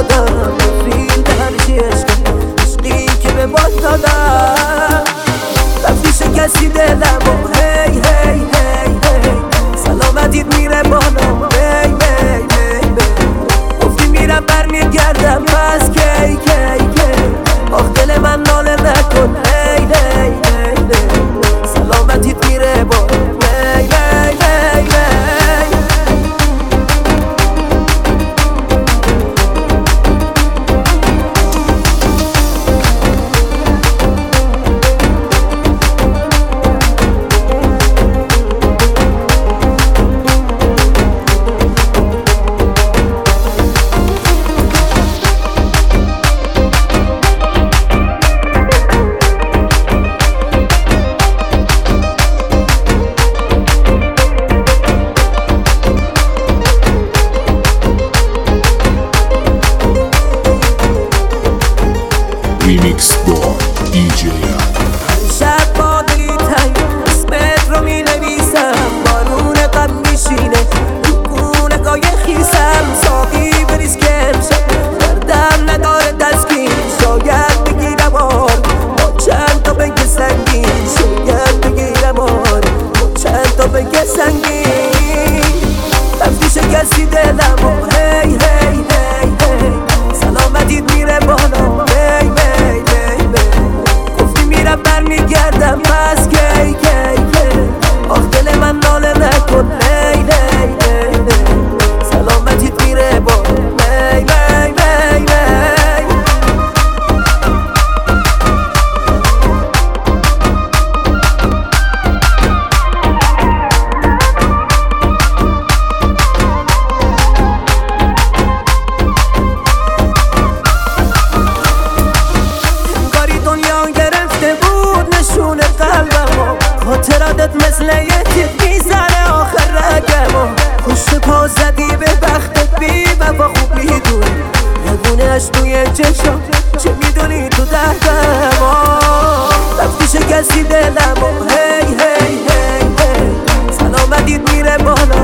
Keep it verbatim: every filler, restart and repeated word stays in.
دادم فیل به هرچی عشقم عشقی که به باد دادم رفتی شکستی دلم و هی هی هی هی سلامتیت میره بالا هی هی هی گفتی میرم برمیگردم پس کی کی کی آخ دل من ناله نکن هی هی هی هی سلامتیت میره بالا هی هی هی هی ریمیکس با دی جی شب با دلی تنگ اسمت رو می نویسم بارون غم میشینه تو گونه‌های خیسم ساقی بریز که امشب دردم نداره تسکین شاید بگیرم آن با چند تا بگه سنگین شاید بگیرم آن با چند تا بگه سنگین رفتی شکستی دلم و هی هی هی هی سلامتیت میره بالا هی هی گفتی میرم برمیگردم پس کی کی کی آخ دل من ناله نکن هی هی هی سلامتیت میره بالا هی هی هی هی خاطراتت مثل یه تیپ میزنه آخر رگم خوش پا زدی به بختت بی وفا خوب میدونی نگونهش توی چشم چه میدونی تو دردم رفتی شکستی دلم و هی هی هی هی سلامتیت میره بالا